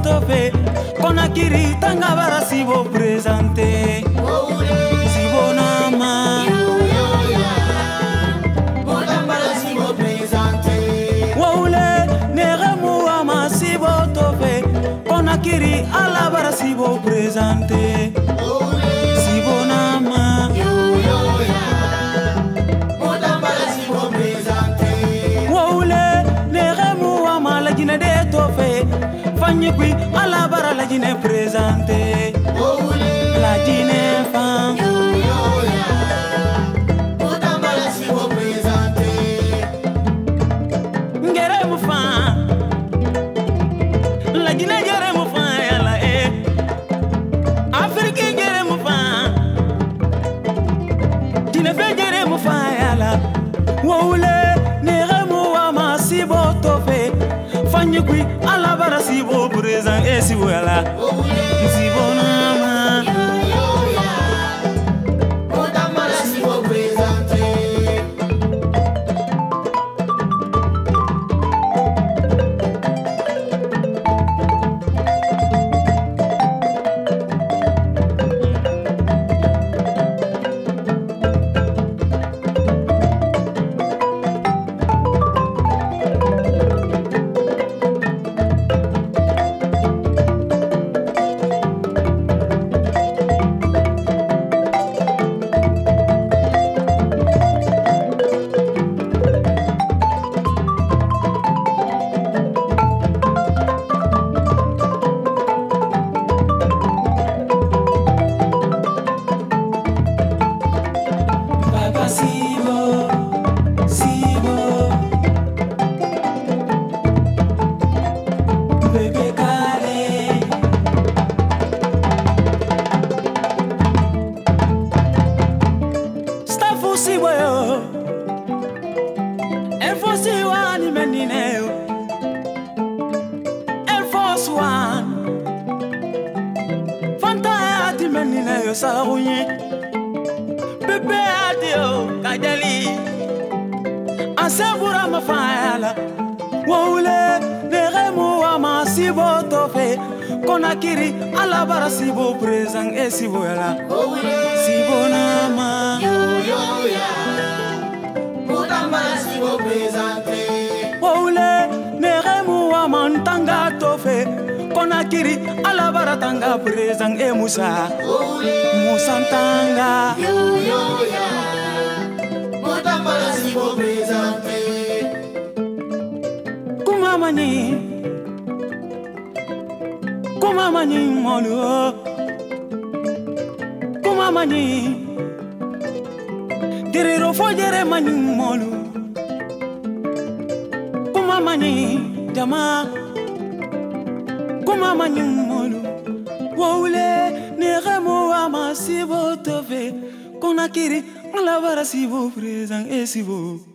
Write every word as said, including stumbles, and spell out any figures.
tofe Conakry tanga bara sibo présenter Sibo nama Motambara sibo présenter Woule nere muama sibo tofe Conakry ala bara sibo présenter Sibo nama Motambara sibo présenter Woule nere muama la jine de tofe Fanyikwi ala bara la jine présenter La jine fan Motambara sibo présenter Ngere mu fan La jine jere mu fan yala eh Afrique jere mu fan Jine fe jere mu fan yala Woule nere mu ama sibo tofe Fanyikwi ala bara sibo présent eh sibo yala Sibo nama Motambara sibo présenter Papa Sibo, Sibo, Bébé Kale, Staffu Sibo yo, Air Force One menine yo, Air Force One, Fanta ati menine yo sarunye. Bébé adio kajali Asabura mafayala Woule neremu ama sibo tofe Conakry ala bara sibo présent e sibo yala Sibo nama Motambara sibo présenter Woule neremu ama ntanga tofe Conakry ala bara tanga présent e Musa Musa ntanga Motambara sibo présenter Kumamani Kumamani molu Kumamani Diriro fojere mani molu Kumamani jama Kumamani molu Woule neremo ama sibo tofe Conakry ala bara sibo présent e sibo